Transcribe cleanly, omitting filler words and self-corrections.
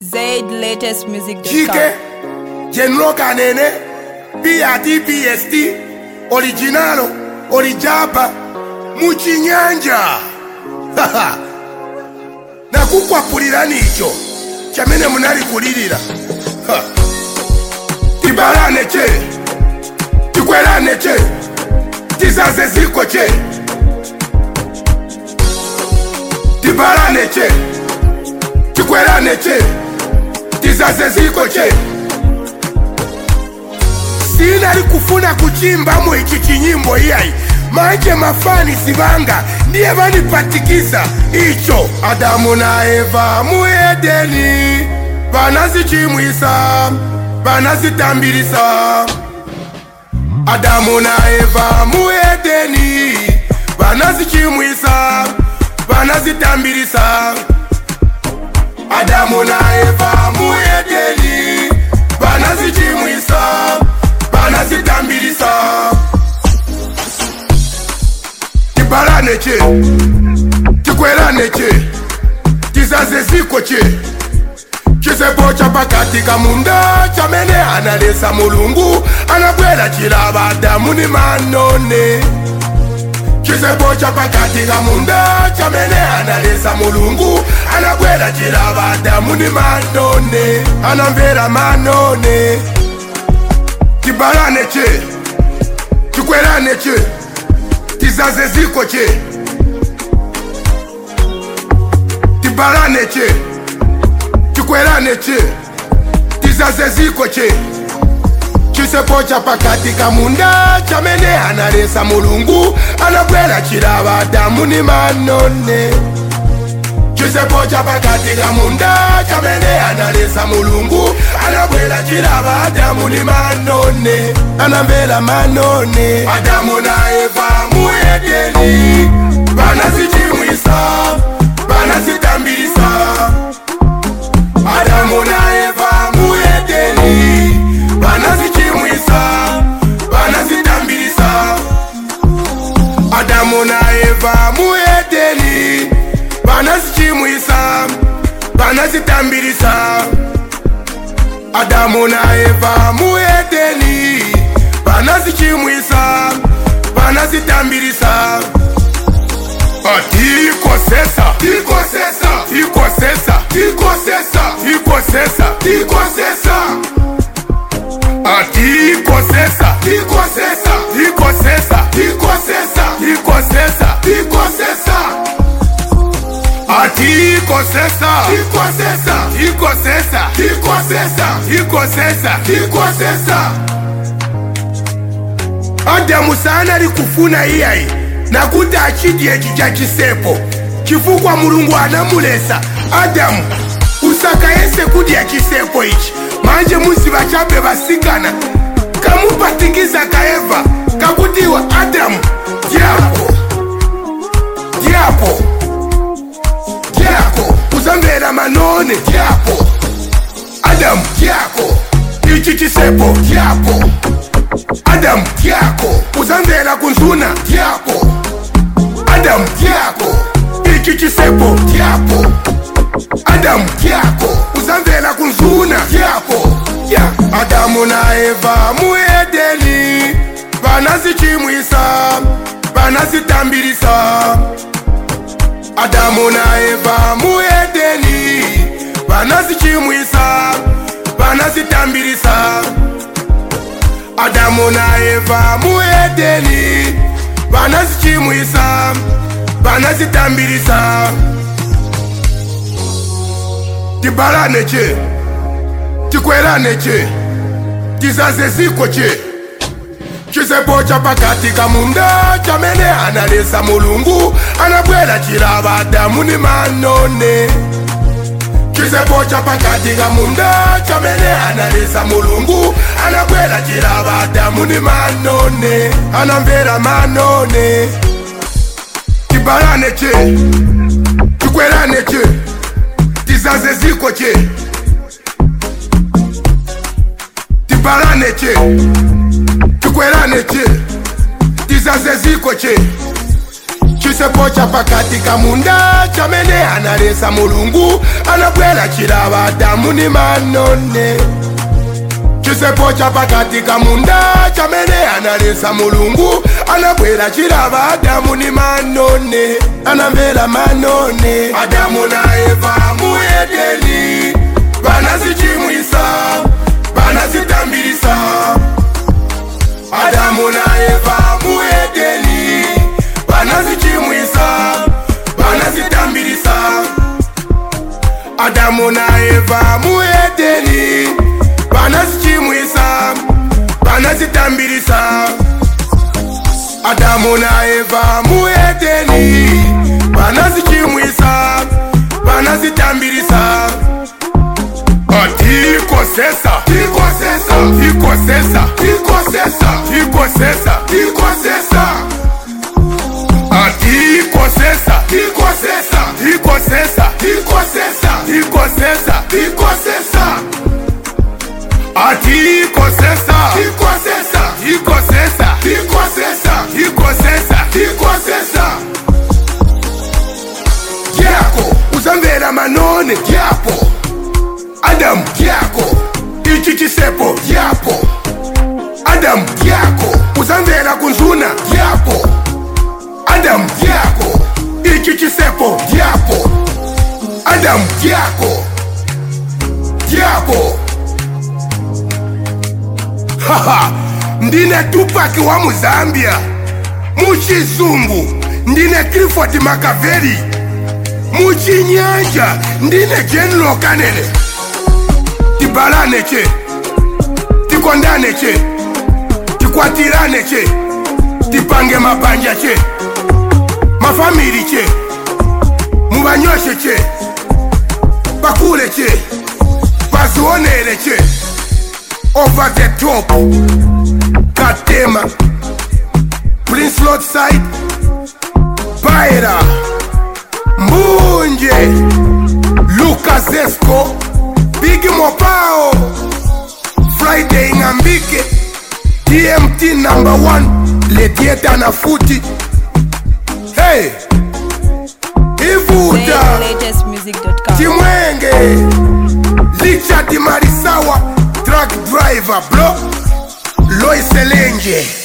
Zaid latest music. Chike, General Kanene, PRTPST, Originalo, Orijapa, Muchinyanja. Haha. Nakukwapulira nicho, chamene munali kulirira. Tibalane che, tikwelane che, tizaze ziko che. Tibalane che, tikwelane che, tizaze ziko che. Sinali kufuna kuchimba mu ichi chinyimbo iyai, manje mafani sibanga ndiye vanipatikiza icho. Adamu na Eva mu Edeni vanazichimwisa, vanazitambirisa. Adamu na Eva mu Edeni vanazichimwisa, vanazitambirisa. Adamu na Eva mu Edeni vanazichimwisa, vanazitambirisa. Tibalane che, tikwelane che, tizaze ziko che. Chisepo cha pakati kamunda chamene analesa Mulungu, anabwela chilaba Adamu ni manone. Chisepo cha pakati kamunda chamene analesa Mulungu, anabwela chilaba Adamu ni manone. Anamvera manone. Tibalane che, tikwelane che, tizaze ziko che. Tibalane che, tikwelane che, tizaze ziko che. Chisepo cha pakati kamunda chamene analesa Mulungu, anabwela chilaba Adamu ni manone. Chisepo cha pakati kamunda chamene analesa Mulungu, anabwela chilaba Adamu ni manone. Anamvera manone. Adamu na Eva mu Edeni vanazichimwisa, vanazitambirisa. Adamu na Eva mu Edeni vanazichimwisa, vanazitambirisa. Adamu na Eva mu Edeni vanazichimwisa, vanazitambirisa. Adamu na Eva mu Edeni vanazichimwisa, vanazitambirisa. Tikosesa, tikosesa, tikosesa, tikosesa, tikosesa, tikosesa. Tikosesa, tikosesa, tikosesa, tikosesa, tikosesa, tikosesa. Tikosesa, tikosesa, tikosesa, tikosesa, tikosesa, tikosesa. Adamu sana likufuna iyai, nakuti achidye chicha chisepo, chifukwa Mulungu anamulesa Adamu usakayese kudya chisepo ichi. Manje musiba chabe basikana kamupatikiza ka Eva kakutiwa Adamu dyako, dyako, dyako, uzamvera manone dyako. Adamu dyako, ichi chisepo dyako. Adamu dyako, uzamvera kunzuna dyako. Adamu dyako, ichi chisepo dyako. Adamu dyako, uzamvera kunzuna dyako. Adamu na Eva mu Edeni vanazichimwisa, vanazitambirisa. Adamu na Eva mu Edeni vanazichimwisa, vanazitambirisa. Adamu na Eva mu Edeni vanazichimwisa, vanazitambirisa. Tibalane che, tikwelane che, tizaze ziko che. Chisepo cha pakati kamunda chamene analesa Mulungu, anabwela chilaba Adamu ni manone. Chisepo cha pakati kamunda chamene analesa Mulungu, anabwela chilaba Adamu ni manone. Anamvera manone. Tibalane che, tikwelane che, tizaze ziko che. Tibalane che, tikwelane che, tizaze ziko che. chisepo cha pakati kamunda chamene analesa mulungu anabwera chilaba Adamu ni manone. Chisepo cha pakati kamunda chamene analesa mulungu anabwera chilaba Adamu ni manone. Anamvera manone. Adamu na Eva mu Edeni banazichimwisa banazitambirisa. Adamu na Eva mu Edeni banazichimwisa banazitambirisa. Adamu na Eva mu Edeni banazichimwisa banazitambirisa. Adamu na Eva mu Edeni banazichimwisa banazitambirisa. Tikosesa, tikosesa, tikosesa, tikosesa, tikosesa, tikosesa. Tikosesa, tikosesa, tikosesa, tikosesa, tikosesa, tikosesa. Tikosesa, tikosesa, tikosesa, tikosesa, tikosesa, tikosesa. Yako uzamvera manone yapo Adam yako ichi chisepo yapo Adam yako uzamvera kunzuna yapo Adam yako ichi chisepo yapo Adam yako yapo. Haha, ndine Tupac wa Muzambia. Muchizungu ndine Clifford Makaveli. Muchinyanja ndine General Kanene. Tibalane che, tikondane che, tikwatirane che, tipange mabanja che, mafamili che, mubanyoshe che, bakule che, bazuonere che. Over the top, Katema, Prince Lordside, Baira, Mbunje, Lucas Esco, Big Mopao, Friday Ngambike, TMT #1, Letieta na Futi. Hey, Ivuda, Timwenge, Licha Di Marisawa, Truck driver, bro, Lois Elenge.